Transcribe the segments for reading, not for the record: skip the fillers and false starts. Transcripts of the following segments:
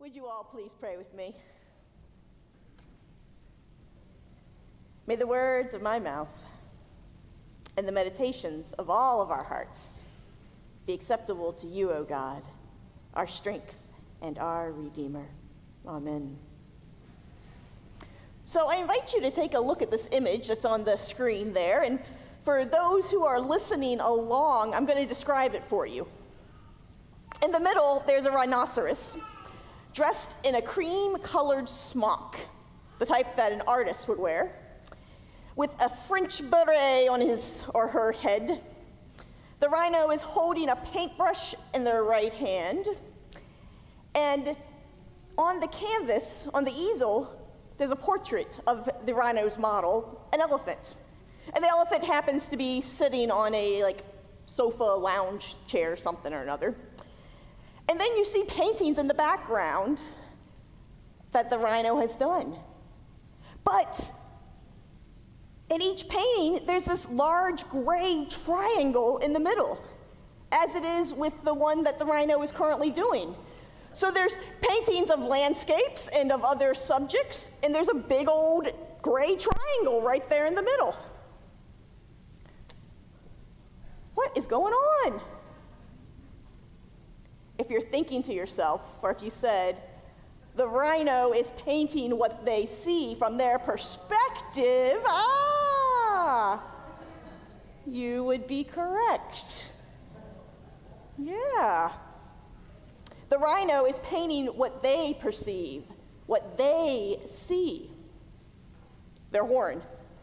Would you all please pray with me? May the words of my mouth and the meditations of all of our hearts be acceptable to you, O God, our strength and our Redeemer. Amen. So I invite you to take a look at this image that's on the screen there, and for those who are listening along, I'm going to describe it for you. In the middle, there's a rhinoceros dressed in a cream-colored smock, the type that an artist would wear, with a French beret on his or her head. The rhino is holding a paintbrush in their right hand, and on the canvas, on the easel, there's a portrait of the rhino's model, an elephant. And the elephant happens to be sitting on a sofa, lounge chair, something or another. And then you see paintings in the background that the rhino has done. But in each painting, there's this large gray triangle in the middle, as it is with the one that the rhino is currently doing. So there's paintings of landscapes and of other subjects, and there's a big old gray triangle right there in the middle. What is going on? If you're thinking to yourself, or if you said, the rhino is painting what they see from their perspective, you would be correct. Yeah. The rhino is painting what they perceive, what they see. Their horn.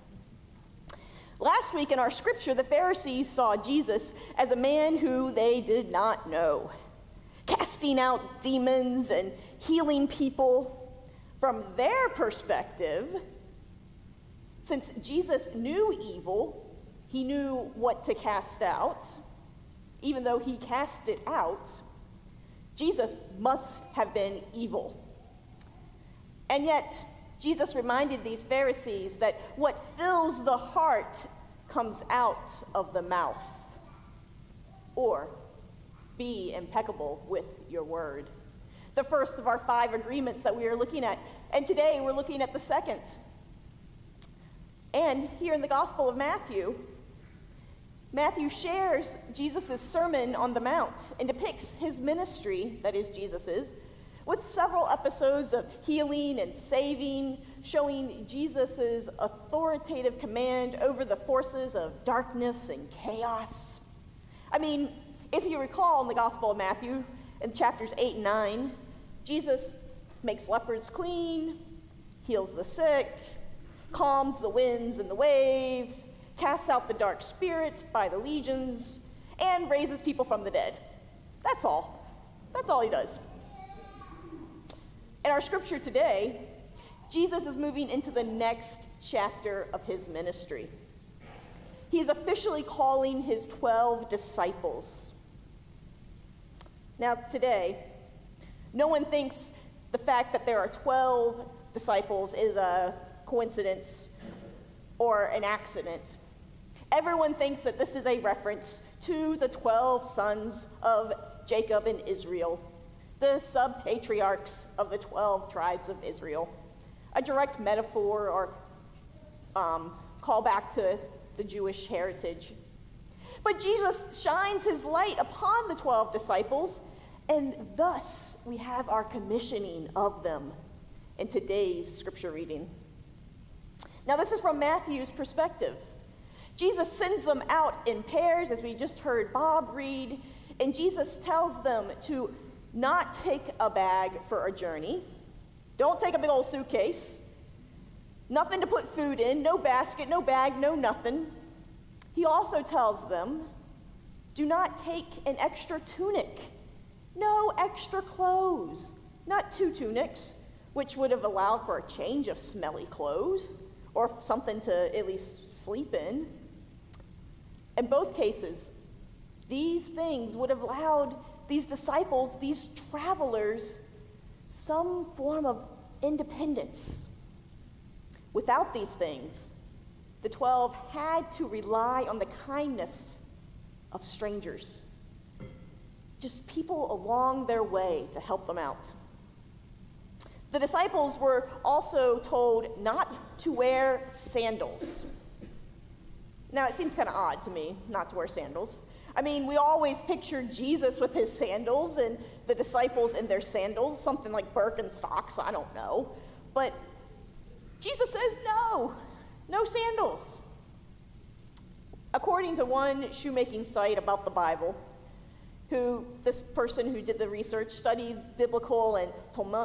Last week in our scripture, the Pharisees saw Jesus as a man who they did not know, casting out demons and healing people. From their perspective, since Jesus knew evil, he knew what to cast out. Even though he cast it out, Jesus must have been evil. And yet, Jesus reminded these Pharisees that what fills the heart comes out of the mouth. Or, be impeccable with your word. The first of our 5 agreements that we are looking at. And today we're looking at the second. And here in the Gospel of Matthew, Matthew shares Jesus' Sermon on the Mount and depicts his ministry, that is Jesus's, with several episodes of healing and saving, showing Jesus' authoritative command over the forces of darkness and chaos. I mean, if you recall in the Gospel of Matthew, in chapters 8 and 9, Jesus makes lepers clean, heals the sick, calms the winds and the waves, casts out the dark spirits by the legions, and raises people from the dead. That's all. That's all he does. In our scripture today, Jesus is moving into the next chapter of his ministry. He is officially calling his 12 disciples. Now, today, no one thinks the fact that there are 12 disciples is a coincidence or an accident. Everyone thinks that this is a reference to the 12 sons of Jacob and Israel, the sub-patriarchs of the 12 tribes of Israel, a direct metaphor or callback to the Jewish heritage. But Jesus shines his light upon the 12 disciples, and thus we have our commissioning of them in today's scripture reading. Now, this is from Matthew's perspective. Jesus sends them out in pairs, as we just heard Bob read, and Jesus tells them to not take a bag for a journey. Don't take a big old suitcase. Nothing to put food in, no basket, no bag, no nothing. He also tells them, do not take an extra tunic. No extra clothes. Not 2 tunics, which would have allowed for a change of smelly clothes, or something to at least sleep in. In both cases, these things would have allowed these disciples, these travelers, some form of independence. Without these things, the 12 had to rely on the kindness of strangers, just people along their way to help them out. The disciples were also told not to wear sandals. Now, it seems kind of odd to me not to wear sandals. I mean, we always picture Jesus with his sandals and the disciples in their sandals, something like Birkenstocks, I don't know. But Jesus says no sandals. According to one shoemaking site about the Bible, this person who did the research studied biblical and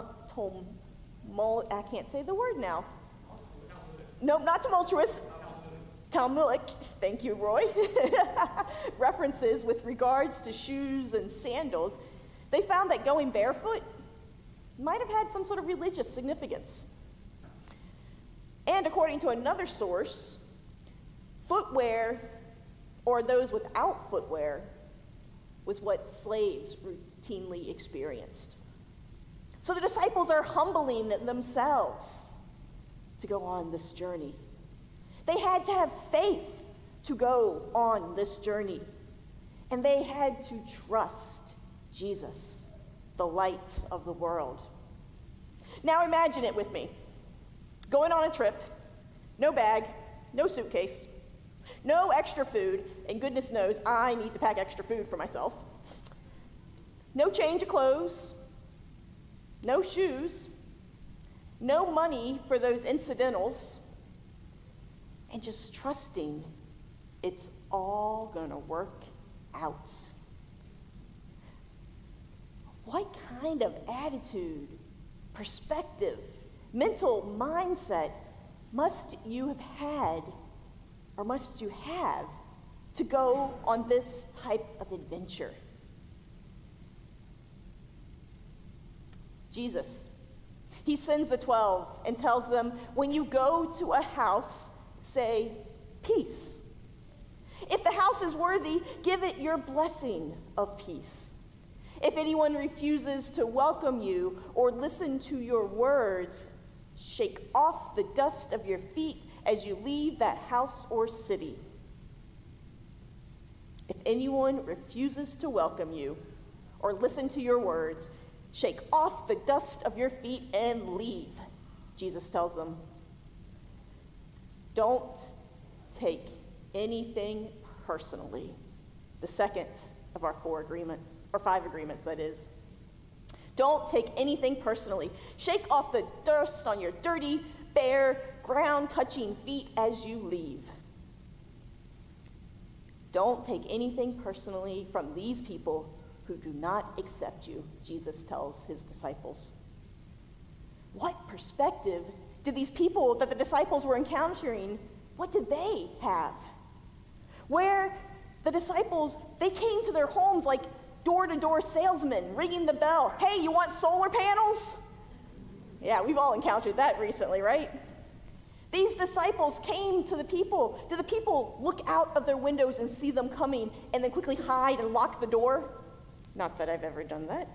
I can't say the word now. No, not tumultuous. Talmudic, thank you, Roy, references with regards to shoes and sandals. They found that going barefoot might have had some sort of religious significance. And according to another source, footwear, or those without footwear, was what slaves routinely experienced. So the disciples are humbling themselves to go on this journey. They had to have faith to go on this journey. And they had to trust Jesus, the light of the world. Now imagine it with me. Going on a trip, no bag, no suitcase, no extra food, and goodness knows I need to pack extra food for myself. No change of clothes, no shoes, no money for those incidentals, and just trusting it's all gonna work out. What kind of attitude, perspective, mental mindset must you have had, or must you have, to go on this type of adventure? Jesus, he sends the 12 and tells them, when you go to a house, say, peace. If the house is worthy, give it your blessing of peace. If anyone refuses to welcome you or listen to your words, shake off the dust of your feet as you leave that house or city. If anyone refuses to welcome you or listen to your words, shake off the dust of your feet and leave, Jesus tells them. Don't take anything personally. The second of our 4 agreements, or 5 agreements, that is. Don't take anything personally. Shake off the dust on your dirty, bare, ground-touching feet as you leave. Don't take anything personally from these people who do not accept you, Jesus tells his disciples. What perspective did these people that the disciples were encountering, what did they have? Where the disciples, they came to their homes like door-to-door salesmen, ringing the bell. Hey, you want solar panels? Yeah, we've all encountered that recently, right? These disciples came to the people. Did the people look out of their windows and see them coming and then quickly hide and lock the door? Not that I've ever done that.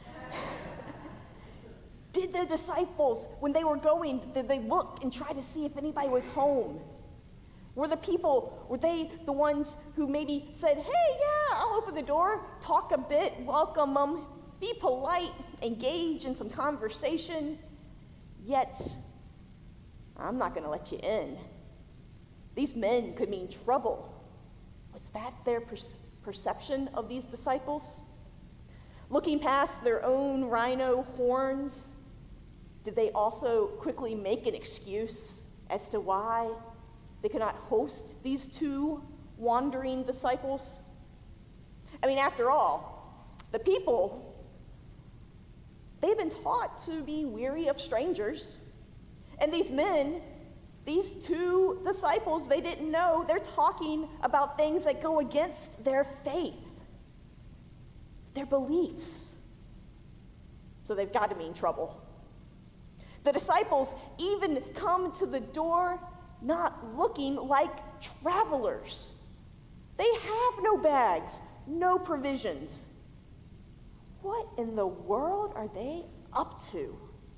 Did the disciples, when they were going, did they look and try to see if anybody was home? Were they the ones who maybe said, hey, yeah, I'll open the door, talk a bit, welcome them, be polite, engage in some conversation, yet I'm not going to let you in. These men could mean trouble. Was that their perception of these disciples? Looking past their own rhino horns, did they also quickly make an excuse as to why they could not host these 2 wandering disciples? I mean, after all, the people, they've been taught to be weary of strangers. And these men, these 2 disciples, they didn't know they're talking about things that go against their faith, their beliefs. So they've got to mean trouble. The disciples even come to the door not looking like travelers. They have no bags, no provisions. What in the world are they up to?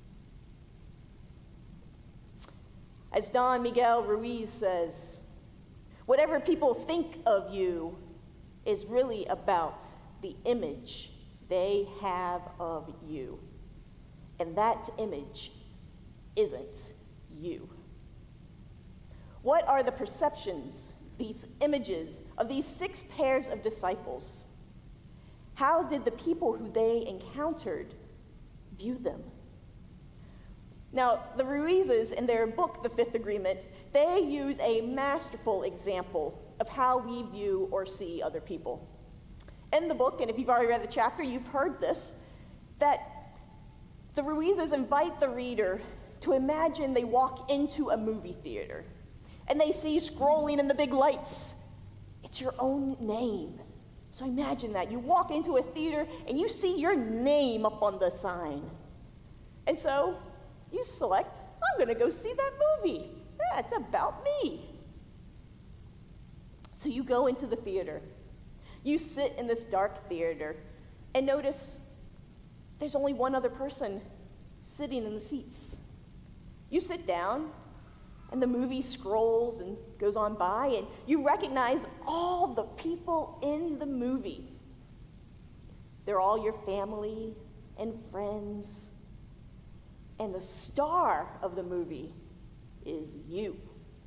As Don Miguel Ruiz says, whatever people think of you is really about the image they have of you. and that image isn't you. What are the perceptions, these images of these 6 pairs of disciples? How did the people who they encountered view them? Now, the Ruizes, in their book, The Fifth Agreement, they use a masterful example of how we view or see other people. In the book, and if you've already read the chapter, you've heard this, that the Ruizes invite the reader to imagine they walk into a movie theater and they see scrolling in the big lights, it's your own name. So imagine that. You walk into a theater and you see your name up on the sign. And so you select, I'm going to go see that movie. Yeah, it's about me. So you go into the theater. You sit in this dark theater and notice there's only one other person sitting in the seats. You sit down, and the movie scrolls and goes on by, and you recognize all the people in the movie. They're all your family and friends, and the star of the movie is you.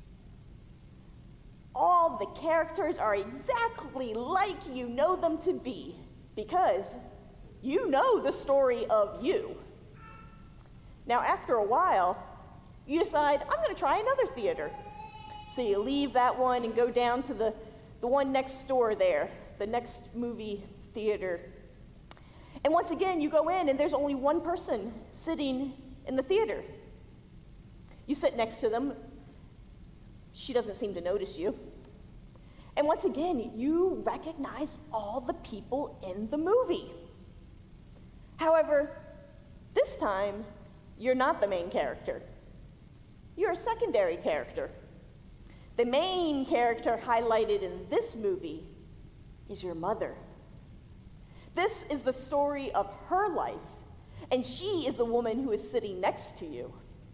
All the characters are exactly like you know them to be, because you know the story of you. Now, after a while, you decide, I'm going to try another theater. So you leave that one and go down to the one next door there, the next movie theater. And once again, you go in and there's only one person sitting in the theater. You sit next to them. She doesn't seem to notice you. And once again, you recognize all the people in the movie. However, this time, you're not the main character. You're a secondary character. The main character highlighted in this movie is your mother. This is the story of her life, and she is the woman who is sitting next to you.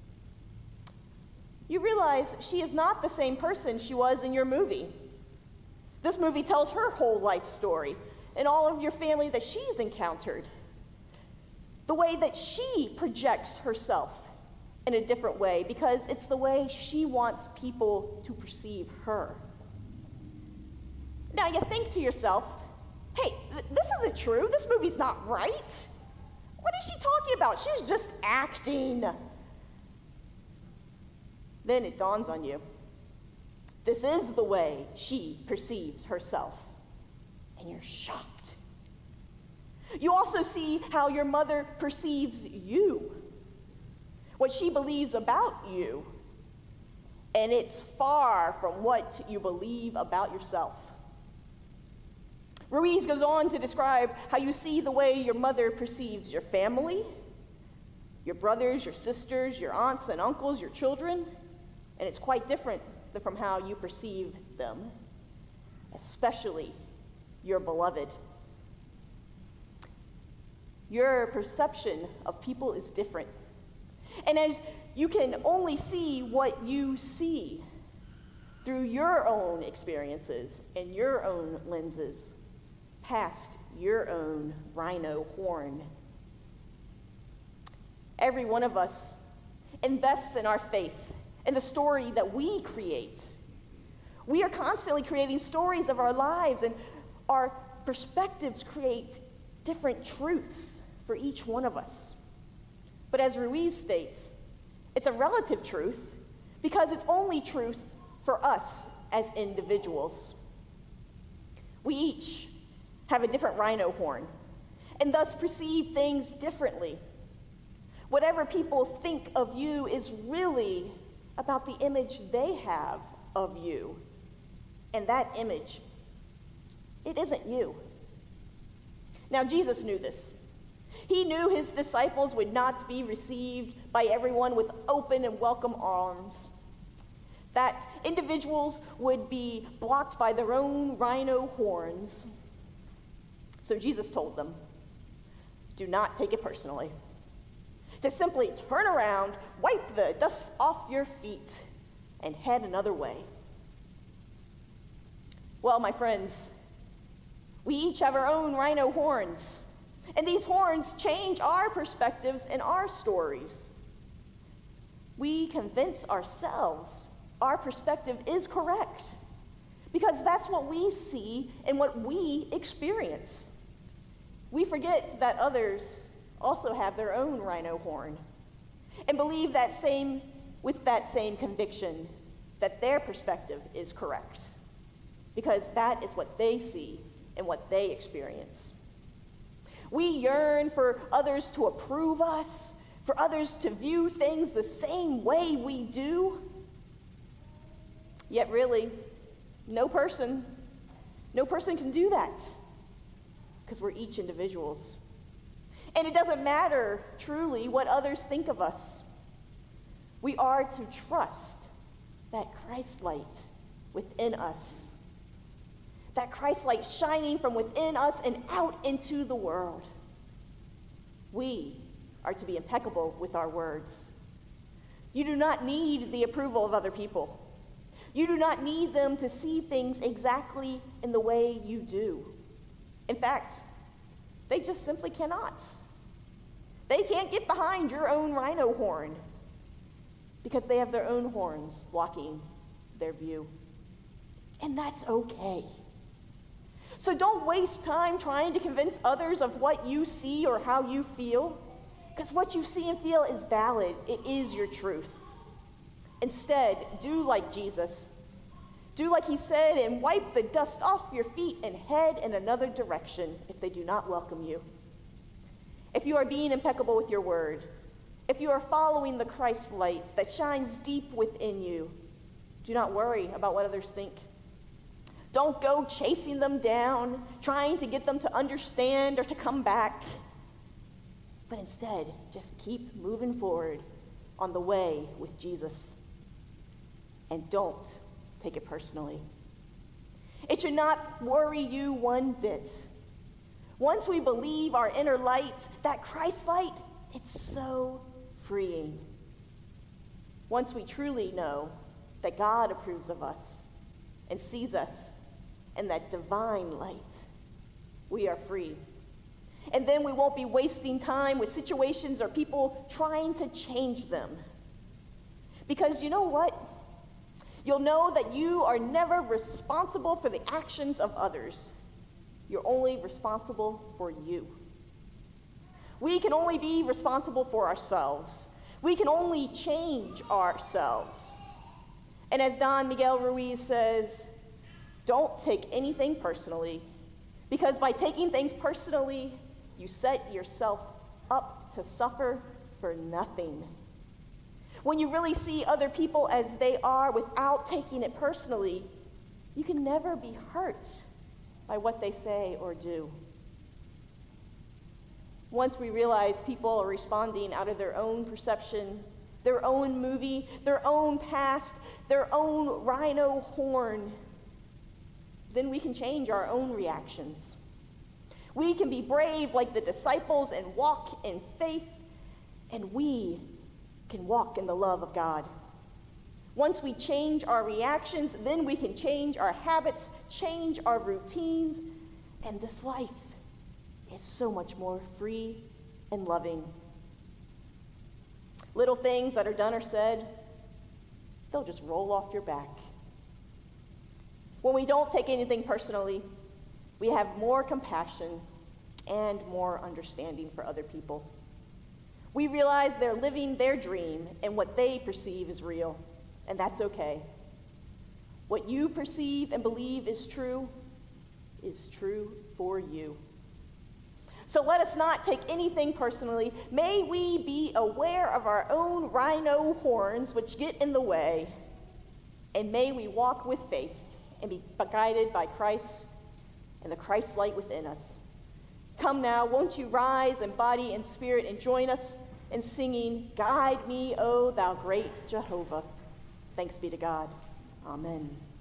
You realize she is not the same person she was in your movie. This movie tells her whole life story and all of your family that she's encountered. The way that she projects herself in a different way, because it's the way she wants people to perceive her. Now you think to yourself, hey, this isn't true. This movie's not right. What is she talking about? She's just acting. Then it dawns on you. This is the way she perceives herself. And you're shocked. You also see how your mother perceives you, what she believes about you, and it's far from what you believe about yourself. Ruiz goes on to describe how you see the way your mother perceives your family, your brothers, your sisters, your aunts and uncles, your children, and it's quite different from how you perceive them, especially your beloved. Your perception of people is different. And as you can only see what you see through your own experiences and your own lenses, past your own rhino horn. Every one of us invests in our faith and the story that we create. We are constantly creating stories of our lives, and our perspectives create different truths for each one of us. But as Ruiz states, it's a relative truth because it's only truth for us as individuals. We each have a different rhino horn and thus perceive things differently. Whatever people think of you is really about the image they have of you. And that image, it isn't you. Now, Jesus knew this. He knew his disciples would not be received by everyone with open and welcome arms, that individuals would be blocked by their own rhino horns. So Jesus told them, do not take it personally. To simply turn around, wipe the dust off your feet, and head another way. Well, my friends, we each have our own rhino horns. And these horns change our perspectives and our stories. We convince ourselves our perspective is correct because that's what we see and what we experience. We forget that others also have their own rhino horn and believe with that same conviction that their perspective is correct because that is what they see and what they experience. We yearn for others to approve us, for others to view things the same way we do. Yet really, no person can do that because we're each individuals. And it doesn't matter truly what others think of us. We are to trust that Christ light within us, that Christ light shining from within us and out into the world. We are to be impeccable with our words. You do not need the approval of other people. You do not need them to see things exactly in the way you do. In fact, they just simply cannot. They can't get behind your own rhino horn because they have their own horns blocking their view. And that's okay. So don't waste time trying to convince others of what you see or how you feel, because what you see and feel is valid. It is your truth. Instead, do like Jesus. Do like he said and wipe the dust off your feet and head in another direction if they do not welcome you. If you are being impeccable with your word, if you are following the Christ light that shines deep within you, do not worry about what others think. Don't go chasing them down, trying to get them to understand or to come back. But instead, just keep moving forward on the way with Jesus. And don't take it personally. It should not worry you one bit. Once we believe our inner light, that Christ light, it's so freeing. Once we truly know that God approves of us and sees us in that divine light, we are free. And then we won't be wasting time with situations or people trying to change them. Because you know what? You'll know that you are never responsible for the actions of others. You're only responsible for you. We can only be responsible for ourselves. We can only change ourselves. And as Don Miguel Ruiz says, don't take anything personally, because by taking things personally, you set yourself up to suffer for nothing. When you really see other people as they are without taking it personally, you can never be hurt by what they say or do. Once we realize people are responding out of their own perception, their own movie, their own past, their own rhino horn, then we can change our own reactions. We can be brave like the disciples and walk in faith, and we can walk in the love of God. Once we change our reactions, then we can change our habits, change our routines, and this life is so much more free and loving. Little things that are done or said, they'll just roll off your back. When we don't take anything personally, we have more compassion and more understanding for other people. We realize they're living their dream and what they perceive is real, and that's okay. What you perceive and believe is true for you. So let us not take anything personally. May we be aware of our own rhino horns which get in the way, and may we walk with faith and be guided by Christ and the Christ light within us. Come now, won't you rise in body and spirit and join us in singing, "Guide me, O thou great Jehovah." Thanks be to God. Amen.